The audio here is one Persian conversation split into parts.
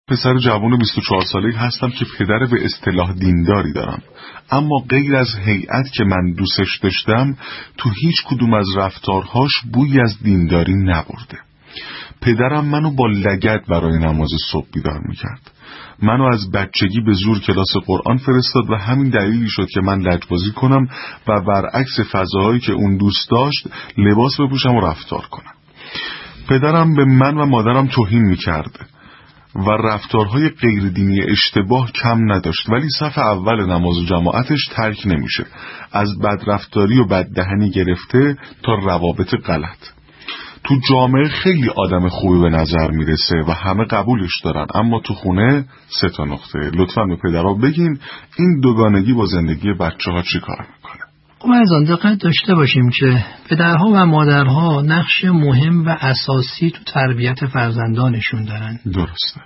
پسر جوان 24 ساله‌ای هستم که پدر به اصطلاح دینداری دارم، اما غیر از هیئت که من دوستش داشتم تو هیچ کدوم از رفتارهاش بویی از دینداری نبرده. پدرم منو با لگد برای نماز صبح بیدار میکرد. منو از بچگی به زور کلاس قرآن فرستاد و همین دلیلی شد که من لجبازی کنم و برعکس فضاهایی که اون دوست داشت لباس بپوشم و رفتار کنم. پدرم به من و مادرم توهین میکرد و رفتارهای غیر دینی اشتباه کم نداشت، ولی صف اول نماز و جماعتش ترک نمیشه، از بدرفتاری و بددهنی گرفته تا روابط غلط. تو جامعه خیلی آدم خوبی به نظر میرسه و همه قبولش دارن، اما تو خونه 3 نقطه. لطفاً به پدرها بگین این دوگانگی با زندگی بچه ها چی کار میکنه؟ خب از آن دقت داشته باشیم که پدرها و مادرها نقش مهم و اساسی تو تربیت فرزندانشون دارن. درسته.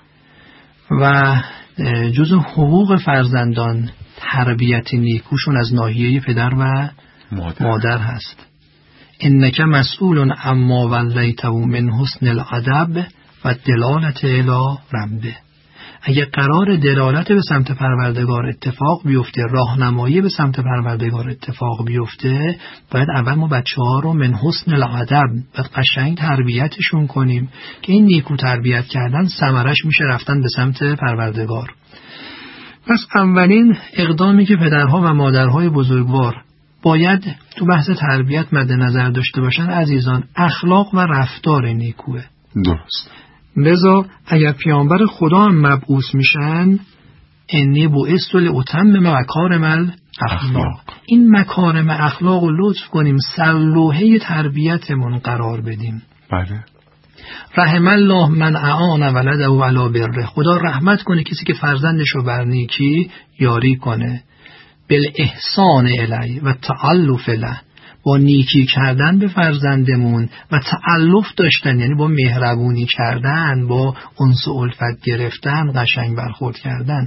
و جزو حقوق فرزندان تربیت نیکوشون از ناحیه پدر و مادر هست. انک مسئول عما ولیته من حسن الادب و دلالت الی ربه. اگه قرار دلالت به سمت پروردگار اتفاق بیفته، راهنمایی به سمت پروردگار اتفاق بیفته، باید اول ما بچه‌ها رو من حسن الادب باید قشنگ تربیتشون کنیم که این نیکو تربیت کردن ثمرش میشه رفتن به سمت پروردگار. پس اولین اقدامی که پدرها و مادرهای بزرگوار باید تو بحث تربیت مد نظر داشته باشن عزیزان، اخلاق و رفتار نیکوه. درست. لذا اگر پیامبر خدا هم مبعوث میشن، انی بعثت لاتمم مکارم الاخلاق، این مکارم اخلاق رو لطف کنیم سرلوحه تربیتمون قرار بدیم. بله. رحم الله من اعان ولده علی بره. خدا رحمت کنه کسی که فرزندش رو بر نیکی یاری کنه. بالاحسان الی و تعلف له، با نیکی کردن به فرزندمون و تعلف داشتن، یعنی با مهربونی کردن، با انس و الفت گرفتن، قشنگ برخورد کردن.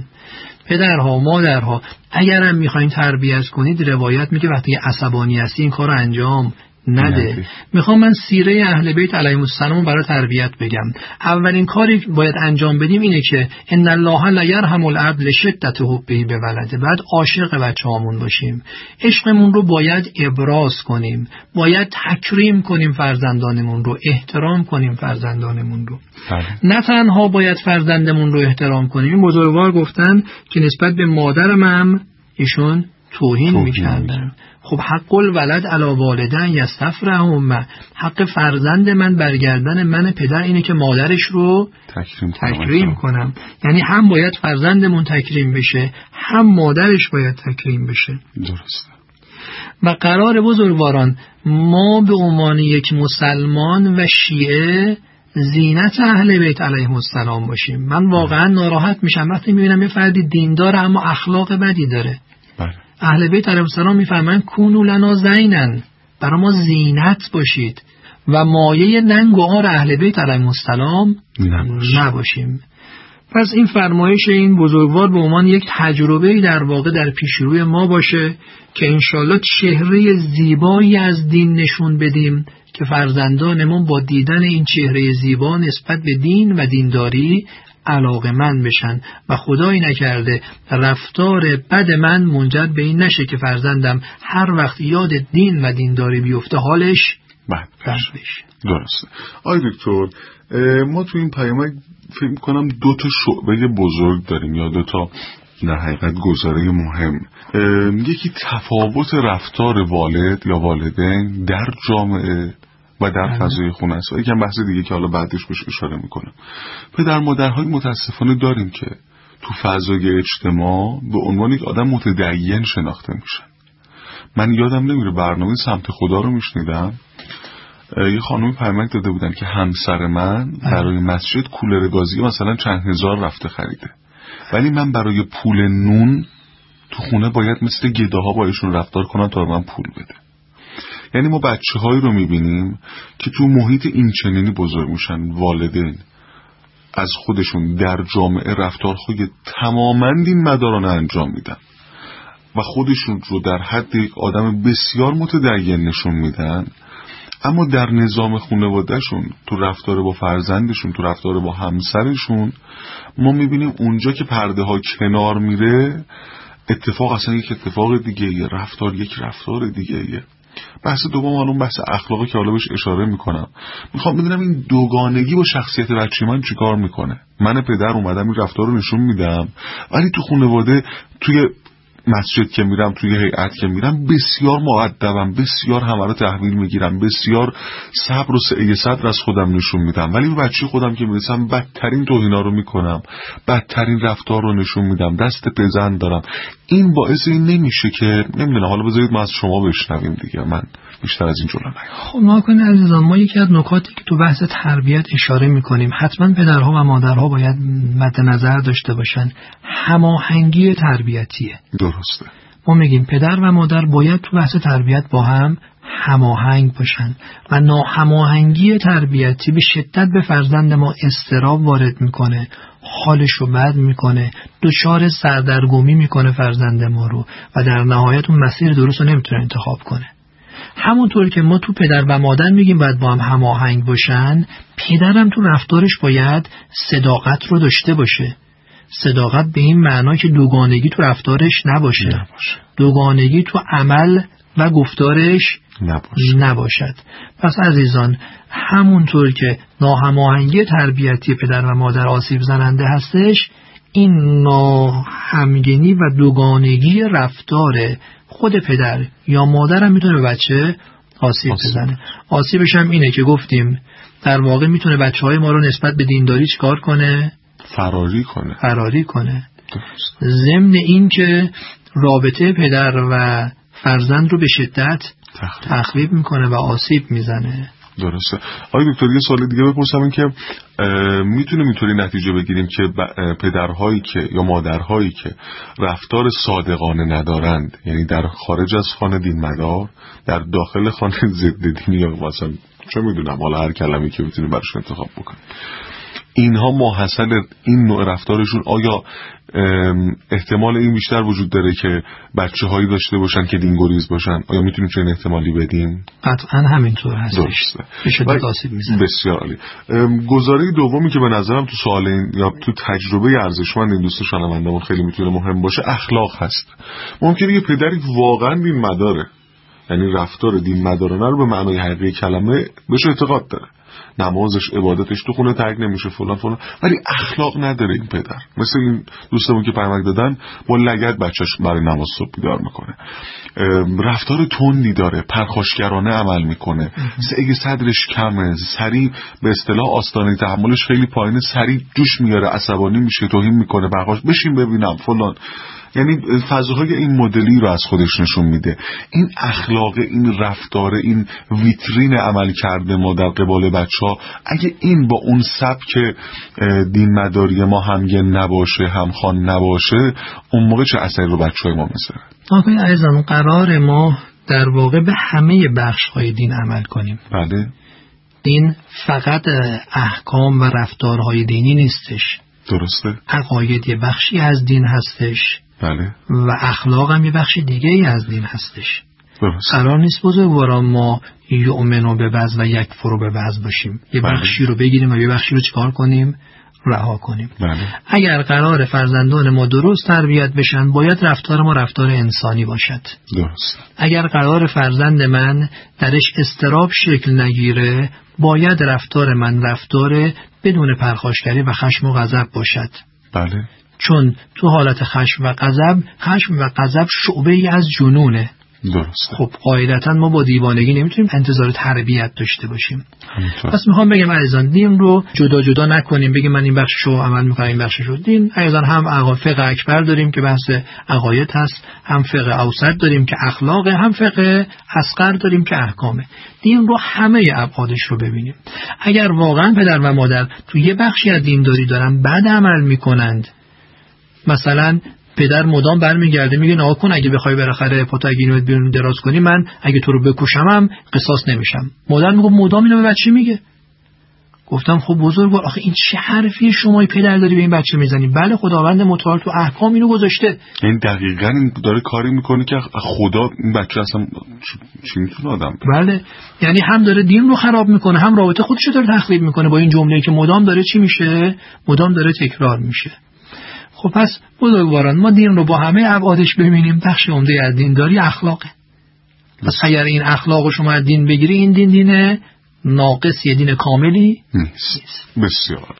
پدرها مادرها اگرم میخواین تربیت کنید، روایت میگه وقتی عصبانی هستی این کارو انجام نده. میخوام من سیره اهل بیت علیهم السلام برای تربیت بگم. اولین کاری باید انجام بدیم اینه که ان الله لا یرحم العبد لشدت حبه به ولده. بعد عاشق بچه‌هامون باشیم، عشقمون رو باید ابراز کنیم، باید تکریم کنیم فرزندانمون رو، احترام کنیم فرزندانمون رو. نه تنها باید فرزندمون رو احترام کنیم، این بزرگوار گفتن که نسبت به مادرم هم ایشون توهین میکردن. خب حق الولد علی والدین یستفرحهم، حق فرزند من برگردن من پدر اینه که مادرش رو تکریم کنم. یعنی هم باید فرزندمون تکریم بشه، هم مادرش باید تکریم بشه. درسته. و قرار بزرگواران ما به عنوان یک مسلمان و شیعه زینت اهل بیت علیهم السلام باشیم. من واقعا ناراحت میشم وقتی میبینم یه فردی دینداره اما اخلاق بدی داره. اهل بیت علیهم السلام میفرمایند کونوا لنا زینن، برای ما زینت باشید و مایه ننگ و عار اهل بیت علیهم السلام نباشیم. پس این فرمایش این بزرگوار به عنوان یک تجربه در واقع در پیش روی ما باشه که انشالله چهره زیبایی از دین نشون بدیم که فرزندانمون با دیدن این چهره زیبا نسبت به دین و دینداری علاقه‌مند بشن و خدایی نکرده رفتار بد من منجر به این نشه که فرزندم هر وقت یاد دین و دینداری بیفته حالش بد بشه. درسته. آقای دکتر، ما تو این پیام فکر کنم 2 شعبه بزرگ داریم یا 2 در حقیقت گزاره مهم. یکی تفاوت رفتار والد یا والدین در جامعه و در فضای خونه است و یکم بحث دیگه که حالا بعدش بهش اشاره میکنم. پدر مادرهای متاسفانه داریم که تو فضای اجتماع به عنوان یک آدم متدین شناخته میشن. من یادم نمیره برنامه سمت خدا رو میشنیدم، یه خانومی پیامک داده بودن که همسر من برای مسجد کولر گازی مثلا چند هزار رفته خریده، ولی من برای پول نون تو خونه باید مثل گداها با ایشون رفتار کنم تا من پول بده. یعنی ما بچه‌هایی رو می‌بینیم که تو محیط این چنینی بزرگ میشن، والدین از خودشون در جامعه رفتارهای تماماً دین مدارانه انجام میدن و خودشون رو در حد یک آدم بسیار متدین نشون میدن، اما در نظام خانواده‌شون، تو رفتار با فرزندشون، تو رفتار با همسرشون، ما میبینیم اونجا که پرده ها کنار میره اتفاق اصلا یک اتفاق دیگه یه، رفتار یک رفتار دیگه یه. بحث دوم اون بحث اخلاقی که حالا بهش اشاره میکنم، میخوام بدونم این دوگانگی با شخصیت بچه من چیکار میکنه. من پدر اومدم این رفتار رو نشون میدم، ولی تو خانواده، توی مسجد که میرم، توی هیئت که میرم، بسیار مؤدبم، بسیار همه رو تحویل میگیرم، بسیار صبر و سعی صدر از خودم نشون میدم، ولی به بچه خودم که میرسم بدترین توهینا رو میکنم، بدترین رفتار رو نشون میدم، دست بزن دارم. این باعث این نمیشه که نمیدونم، حالا بذارید ما از شما بشنویم دیگه، من بیشتر از این جلو نیام. خب ناکنه عزیزان، ما یکی از نکاتی که تو بحث تربیت اشاره میکنیم، حتما پدرها و مادرها باید مد نظر داشته باشن، هماهنگی تربیتیه. درسته. ما میگیم پدر و مادر باید تو بحث تربیت با هم هماهنگ باشن و ناهماهنگی تربیتی به شدت به فرزند ما اضطراب وارد میکنه، حالش رو بد میکنه، دچار سردرگمی میکنه فرزند ما رو و در نهایت اون مسیر درست رو نمیتونه انتخاب کنه. همونطور که ما تو پدر و مادر میگیم باید با هم هماهنگ باشن، پدرم تو رفتارش باید صداقت رو داشته باشه. صداقت به این معنا که دوگانگی تو رفتارش نباشه. دوگانگی تو عمل و گفتارش نباشد. پس عزیزان، همونطور که ناهماهنگی تربیتی پدر و مادر آسیب زننده هستش، این ناهمگنی و دوگانگی رفتار خود پدر یا مادر هم میتونه به بچه آسیب بزنه. آسیبش هم اینه که گفتیم در واقع میتونه بچه‌های ما رو نسبت به دینداری چیکار کنه؟ فراری کنه. ضمن این که رابطه پدر و فرزند رو به شدت تخریب میکنه و آسیب میزنه. درسته. آقای دکتر یه سوال دیگه بپرسم، این که میتونیم اینطوری نتیجه بگیریم که پدرهایی که یا مادرهایی که رفتار صادقانه ندارند، یعنی در خارج از خانه دین مدار، در داخل خانه ضد دینی، یا مثلا چه میدونم حالا هر کلمه‌ای که میتونیم براش انتخاب بکنیم، اینها ماحصل این نوع رفتارشون، آیا احتمال این بیشتر وجود داره که بچه هایی داشته باشن که دینگریز باشن؟ آیا میتونیم چنین احتمالی بدیم؟ قطعا همینطور هستش. بسیار عالی. گزاره دومی که به نظرم تو سوال این یا تو تجربه ارزشمند این دوست شنوندمون خیلی میتونه مهم باشه، اخلاق هست. ممکنه یه پدری واقعا دین مداره، یعنی رفتار دین مدارانه رو به معنای حقیقی کلمه بهش اعتقاد داره، نمازش، عبادتش تو خونه ترک نمیشه، فلان، ولی اخلاق نداره این پدر. مثل این دوستمون که پیامک دادن، با لگد بچهش برای نماز صبح بیدار میکنه، رفتار تندی داره، پرخاشگرانه عمل میکنه، سعی صدرش کمه، سریع به اصطلاح آستانه تحملش خیلی پایینه، سریع جوش میاره، عصبانی میشه، توهین میکنه، بغاش بشین ببینم فلان. یعنی فضاهای این مدلی رو از خودش نشون میده. این اخلاق، این رفتار، این ویترین عمل کرده ما در قبال بچه‌ها، اگه این با اون سبک دین مداری ما همگن نباشه، همخوان نباشه، اون موقع چه اثری رو بچه‌های ما میذاره؟ آقای عزیزان، قرار ما در واقع به همه بخش‌های دین عمل کنیم. بله. دین فقط احکام و رفتارهای دینی نیستش. درسته. عقاید یه بخشی از دین هستش. بله. و اخلاق هم یه بخش دیگه ای از دین هستش. درست. قرار نیست بزرگواران ما یؤمنو به بعض و یکفرو به بعض باشیم، یه بخشی رو بگیریم و یه بخشی رو چکار کنیم؟ رها کنیم. بله. اگر قرار فرزندان ما درست تربیت بشن، باید رفتار ما رفتار انسانی باشد. درست. اگر قرار فرزند من درش اضطراب شکل نگیره، باید رفتار من رفتار بدون پرخاشگری و خشم و غضب باشد. بله. چون تو حالت خشم و غضب شعبه ای از جنونه. درسته. خب قاعدتا ما با دیوانگی نمیتونیم انتظار تربیت داشته باشیم. همینطور. پس میخوام بگم عزیزان، دین رو جدا نکنیم، بگیم من این بخششو عمل میکنم این بخششو. دین عزیزان هم فقه اکبر داریم که بحث عقاید هست، هم فقه اوسط داریم که اخلاقه، هم فقه اصغر داریم که احکامه. دین رو همه ابعادش رو ببینیم. اگر واقعا پدر و مادر تو یه بخشی از دینداری دارن بد عمل میکنند، مثلا پدر مدام برمیگرده میگه نها کن، اگه بخوای بالاخره پاتاگینوت بیرون دراز کنی، من اگه تو رو بکشمم قصاص نمیشم. مادر میگه مدام اینو به بچه میگه. گفتم خب بزرگوار آخه این چه حرفی شما پدر داری به این بچه میزنی؟ بله خداوند متعال تو احکام اینو گذاشته. این دقیقاً داره کاری میکنه که خدا این بچه اصلا چی میتونه آدم بره. بله یعنی هم داره دین رو خراب میکنه، هم رابطه خودش رو داره تخریب میکنه با این جمله‌ای که مدام داره چی میشه؟ مدام داره تکرار میشه. خب پس بزرگواران ما دین رو با همه ابعادش ببینیم، بخش عمده از دینداری اخلاقه. پس اگر این اخلاق رو شما از دین بگیری، این دین ناقص، یه دین کاملی نیست. بسیار